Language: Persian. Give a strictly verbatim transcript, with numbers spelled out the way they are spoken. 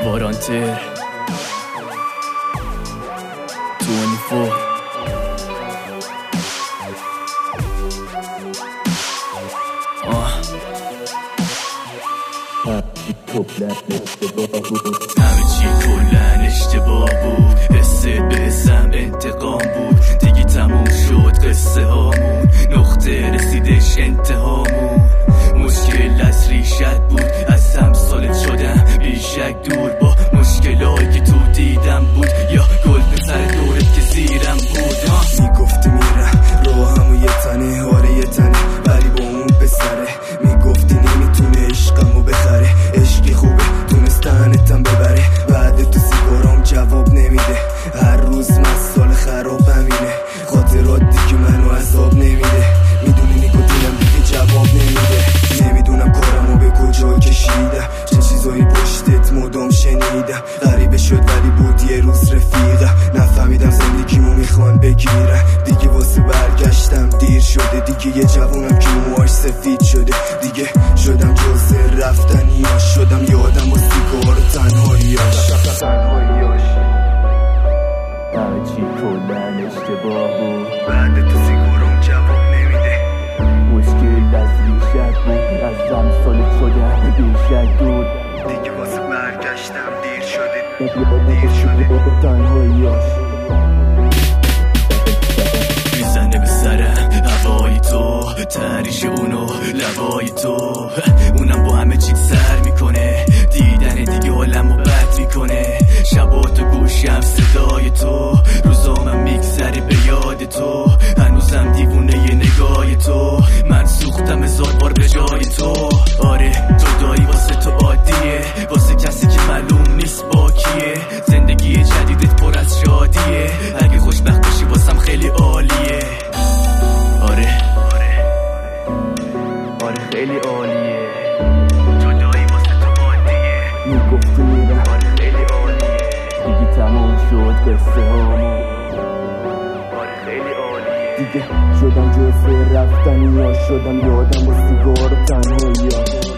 وارانتر بیست و چهار آه همه چی کلن اشتباه بود، حسه به حسم انتقام بود، دیگه تموم شد قصه هامون، نقطه رسیدش انتهامون، مشکل از ریشت بود، از هم سالت شدم بیشک دور، با مشکلایی که تو دیدم بود، یا گل به سر دورت که زیرم بود. میگفتی میرم رو همو یه تنه هاره یه تنه ولی با اون پسره، میگفتی نمیتونه عشقمو بخره، عشقی خوبه تونستنتم ببره، بعد تو سیگارام جواب نمیده، هر روز مسئله خراب همینه، خاطراتی که منو عذاب نمیده، میدونی نیکوتینم دیگه جواب نمیده، نمیدونم کارمو به کجا کشیدم، چه چیزایی پشتت مدام شنیدم، غریبه شد ولی بود یه روز رفیقم، نفهمیدم زندگیمو میخوان بگیرم، دیگه واسه برگشتم دیر شده، دیگه یه جوونم که موهاش سفید شده، دیگه شدم جز رفتنیاش، شدم یادم با سیگار و تنهاییاش تنهاییاش همه چی کلن اشتباه بود، بعد تو سیگارم جواب نمیده، مشکل از ریشت بود، از زم سالت شدم بیشک دور، دیگه واسه برگشتم دیر شده دیر شده تنهاییاش میزنه به سرم هوای تو، تریش اونو لبای تو، اونم با همه چیز سر میکنه، دیدن دیگه حالمو بد میکنه، شبا تو گوشم صدای تو، روزامم میگذره به یاد تو، هنوزم دیوونه ی نگاه تو، من سوختم هزار بار به جای تو، آره جدایی واسه تو عادیه، واسه کسی که معلوم نیست با کیه، زندگی جدیدت پر از شادیه، اگه خوشبخت باشی واسم خیلی عالیه، آره آره خیلی عالیه، جدایی واسه تو عادیه، میگفتی میرم آره خیلی عالیه، دیگه تموم شد قصه هامون، آره خیلی عالیه، دیگه شدم جز رفتنی ها، شدم یادم با سیگار و تنهایی ها.